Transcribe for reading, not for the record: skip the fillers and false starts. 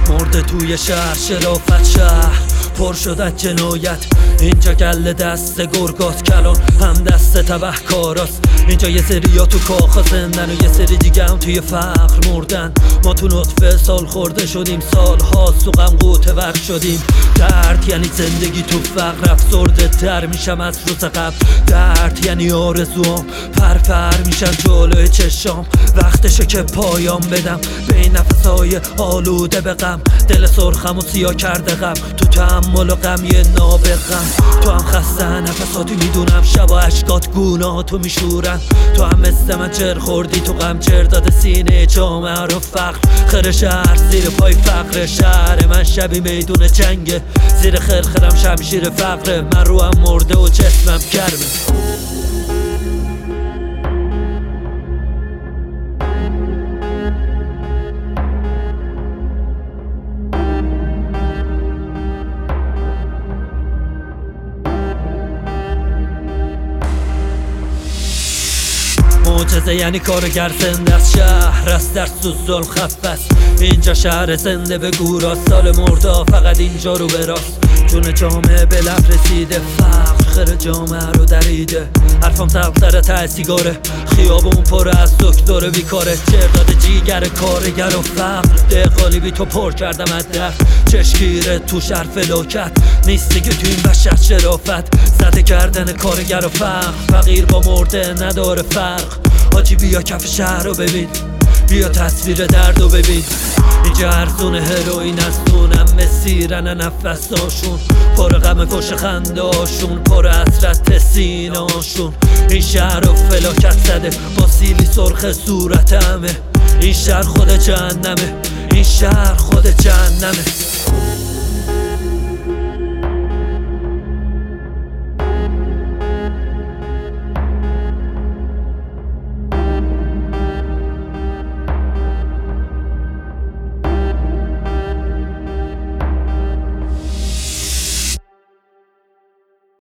مرده توی شهر، شرافت شهر پر شد از جنایت. اینجا گله دست گرگات کلان هم دست تبه کاراست. اینجا یه سریا تو کاخا زندن و یه سری دیگه هم توی فقر مردن. ما تو نطفه سال خورده شدیم، سالها تو غم قوطه ور شدیم. درد یعنی زندگی تو فقر، افسرده تر میشم از روز قبل. درد یعنی آرزوام پرپر میشن جلوی چشام. وقتشه که پایان بدم به این نفسای آلوده به غم. دل سرخم و سیاه کرده غم، تو تحمل و غم یه نابغم. تو هم خسته نفساتی میدونم، شب و اشکات گوناهاتو میشورن. تو هم مثل من چر خوردی تو غم، چر داده سینه جامعه رو فقر. خیر شهر زیر پای فقر، شهر من شبی میدون جنگه. زیر خرخرم شمشیر فقره، من رو هم مرده و جسمم گرمه. معجزه یعنی کارگر زنده از شهر است، در سوز ظلم خفت. اینجا شهر زنده به گورا، سال مرده فقط اینجا رو براست. جون جامعه به لب رسیده، فقر خیر جامعه رو دریده. حرفم سبزره ته سیگاره، خیابون پر از دکتر بیکاره. چرداد جیگر کارگر و فقر، دقالی بی تو پر کردم از در. چشگیره تو شهر فلاکت، نیست دیگه تو این بشر شرافت. زده کردن کارگر و فقر، فقیر با مرده نداره فرق. حاجی بیا کف شهر رو ببین، بیا تصویر درد رو ببین. اینجا ارزون هروئین است، دونم مسیرن نفساشون. پر غم کش خنده هاشون، پر حسرت سینه هاشون. این شهر رو فلاکت زده با سیلی سرخ صورت همه. این شهر خود جهنمه، این شهر خود جهنمه.